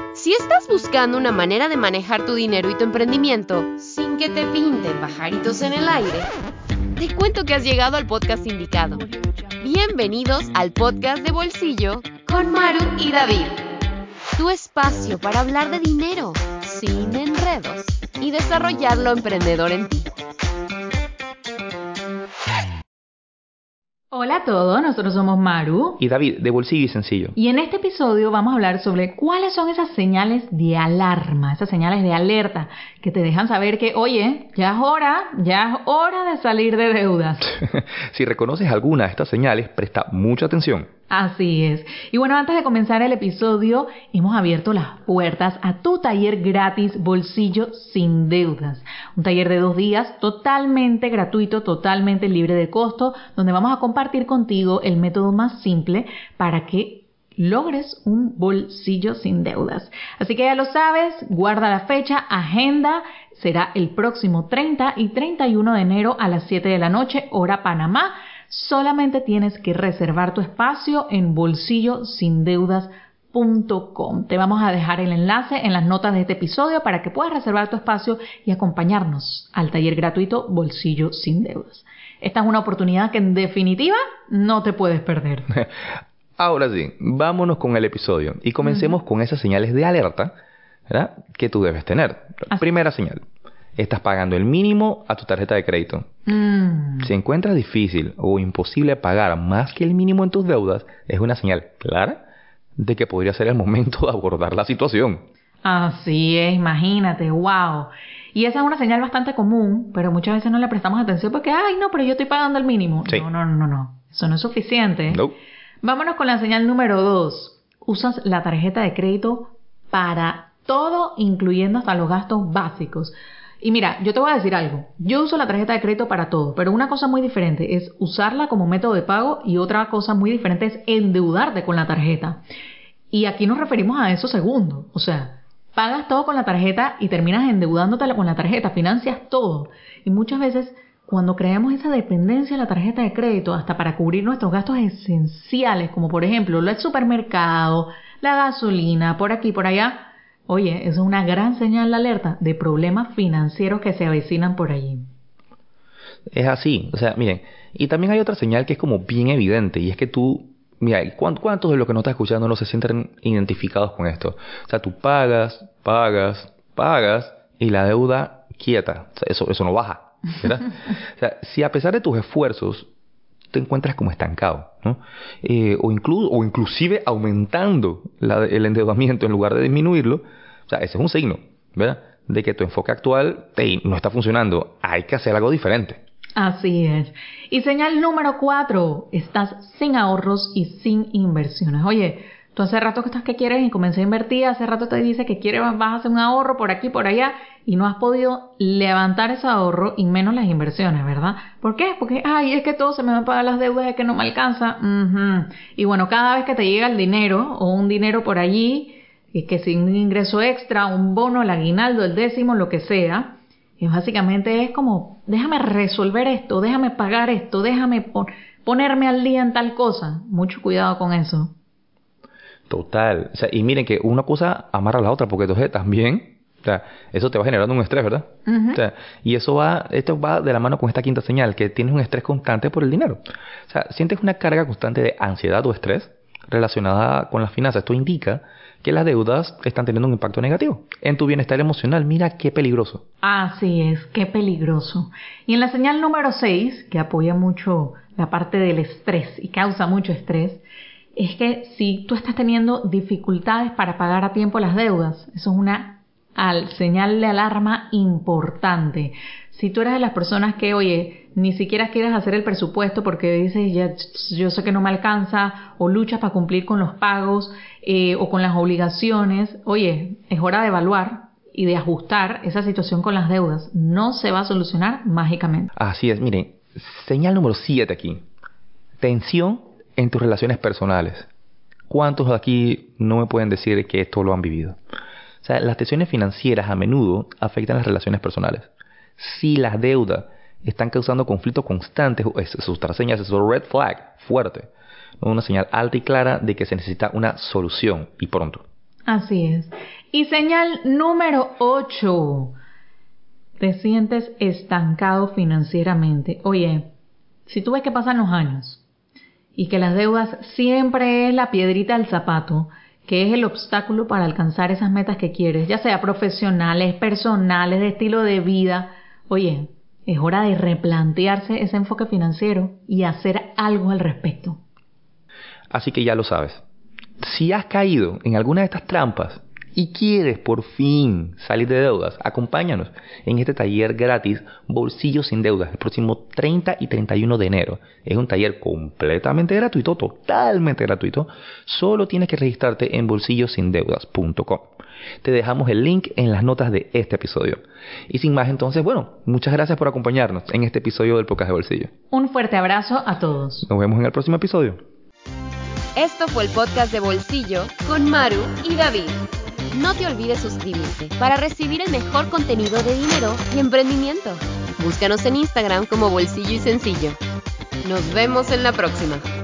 Si estás buscando una manera de manejar tu dinero y tu emprendimiento sin que te pinten pajaritos en el aire, te cuento que has llegado al podcast indicado. Bienvenidos al podcast de Bolsillo con Maru y David. Tu espacio para hablar de dinero sin enredos y desarrollar lo emprendedor en ti. Hola a todos, nosotros somos Maru y David, de Bolsillo y Sencillo. Y en este episodio vamos a hablar sobre cuáles son esas señales de alarma, esas señales de alerta que te dejan saber que, oye, ya es hora de salir de deudas. Si reconoces alguna de estas señales, presta mucha atención. Así es. Y bueno, antes de comenzar el episodio, hemos abierto las puertas a tu taller gratis Bolsillo sin Deudas. Un taller de 2 días totalmente gratuito, totalmente libre de costo, donde vamos a compartir contigo el método más simple para que logres un bolsillo sin deudas. Así que ya lo sabes, guarda la fecha, agenda. Será el próximo 30 y 31 de enero a las 7 de la noche, hora Panamá. Solamente tienes que reservar tu espacio en bolsillosindeudas.com. Te vamos a dejar el enlace en las notas de este episodio para que puedas reservar tu espacio y acompañarnos al taller gratuito Bolsillo sin Deudas. Esta es una oportunidad que en definitiva no te puedes perder. Ahora sí, vámonos con el episodio y comencemos con esas señales de alerta, ¿verdad?, que tú debes tener. Primera señal. Estás pagando el mínimo a tu tarjeta de crédito. Si encuentras difícil o imposible pagar más que el mínimo en tus deudas, es una señal clara de que podría ser el momento de abordar la situación. Así es, imagínate, wow. Y esa es una señal bastante común, pero muchas veces no le prestamos atención porque, pero yo estoy pagando el mínimo. Sí. No. Eso no es suficiente. No. Vámonos con la señal número 2. Usas la tarjeta de crédito para todo, incluyendo hasta los gastos básicos. Y mira, yo te voy a decir algo. Yo uso la tarjeta de crédito para todo, pero una cosa muy diferente es usarla como método de pago y otra cosa muy diferente es endeudarte con la tarjeta. Y aquí nos referimos a eso segundo. O sea, pagas todo con la tarjeta y terminas endeudándote con la tarjeta, financias todo. Y muchas veces cuando creamos esa dependencia de la tarjeta de crédito hasta para cubrir nuestros gastos esenciales, como por ejemplo el supermercado, la gasolina, por aquí, por allá, oye, eso es una gran señal de alerta de problemas financieros que se avecinan por allí. Es así. O sea, miren, y también hay otra señal que es como bien evidente, y es que tú, mira, ¿cuántos de los que no estás escuchando no se sienten identificados con esto? O sea, tú pagas, y la deuda quieta. O sea, eso no baja, ¿verdad? O sea, si a pesar de tus esfuerzos te encuentras como estancado, ¿no? O inclusive aumentando el endeudamiento en lugar de disminuirlo, o sea, ese es un signo, ¿verdad?, de que tu enfoque actual no está funcionando. Hay que hacer algo diferente. Así es. Y señal número 4, estás sin ahorros y sin inversiones. Oye, tú hace rato que estás que quieres y comencé a invertir, hace rato te dice que quieres, vas a hacer un ahorro por aquí, por allá, y no has podido levantar ese ahorro y menos las inversiones, ¿verdad? ¿Por qué? Porque, es que todo se me va a pagar las deudas, es que no me alcanza. Y bueno, cada vez que te llega el dinero o un dinero por allí, y que sin un ingreso extra, un bono, el aguinaldo, el décimo, lo que sea, y básicamente es como, déjame resolver esto, déjame pagar esto, déjame ponerme al día en tal cosa. Mucho cuidado con eso. Total. O sea, y miren que una cosa amarra a la otra, porque entonces también, o sea, eso te va generando un estrés, ¿verdad? O sea, y esto va de la mano con esta quinta señal, que tienes un estrés constante por el dinero. O sea, sientes una carga constante de ansiedad o estrés relacionada con las finanzas. Esto indica que las deudas están teniendo un impacto negativo en tu bienestar emocional. Mira qué peligroso. Así es, qué peligroso. Y en la señal número 6, que apoya mucho la parte del estrés y causa mucho estrés, es que si tú estás teniendo dificultades para pagar a tiempo las deudas, eso es una señal de alarma importante. Si tú eres de las personas que, oye, ni siquiera quieres hacer el presupuesto porque dices, ya, yo sé que no me alcanza, o luchas para cumplir con los pagos o con las obligaciones, oye, es hora de evaluar y de ajustar esa situación con las deudas. No se va a solucionar mágicamente. Así es, miren, señal número 7 aquí. Tensión en tus relaciones personales. ¿Cuántos de aquí no me pueden decir que esto lo han vivido? O sea, las tensiones financieras a menudo afectan las relaciones personales. Si las deudas están causando conflictos constantes, eso es otra señal, es un red flag fuerte. Una señal alta y clara de que se necesita una solución y pronto. Así es. Y señal número 8. Te sientes estancado financieramente. Oye, si tú ves que pasan los años y que las deudas siempre es la piedrita del zapato, que es el obstáculo para alcanzar esas metas que quieres, ya sea profesionales, personales, de estilo de vida, oye, es hora de replantearse ese enfoque financiero y hacer algo al respecto. Así que ya lo sabes. Si has caído en alguna de estas trampas y quieres por fin salir de deudas, acompáñanos en este taller gratis Bolsillo sin Deudas el próximo 30 y 31 de enero. Es un taller completamente gratuito, totalmente gratuito. Solo tienes que registrarte en bolsillosindeudas.com. Te dejamos el link en las notas de este episodio. Y sin más entonces, muchas gracias por acompañarnos en este episodio del Podcast de Bolsillo. Un fuerte abrazo a todos. Nos vemos en el próximo episodio. Esto fue el podcast de Bolsillo con Maru y David. No te olvides suscribirte para recibir el mejor contenido de dinero y emprendimiento. Búscanos en Instagram como Bolsillo y Sencillo. Nos vemos en la próxima.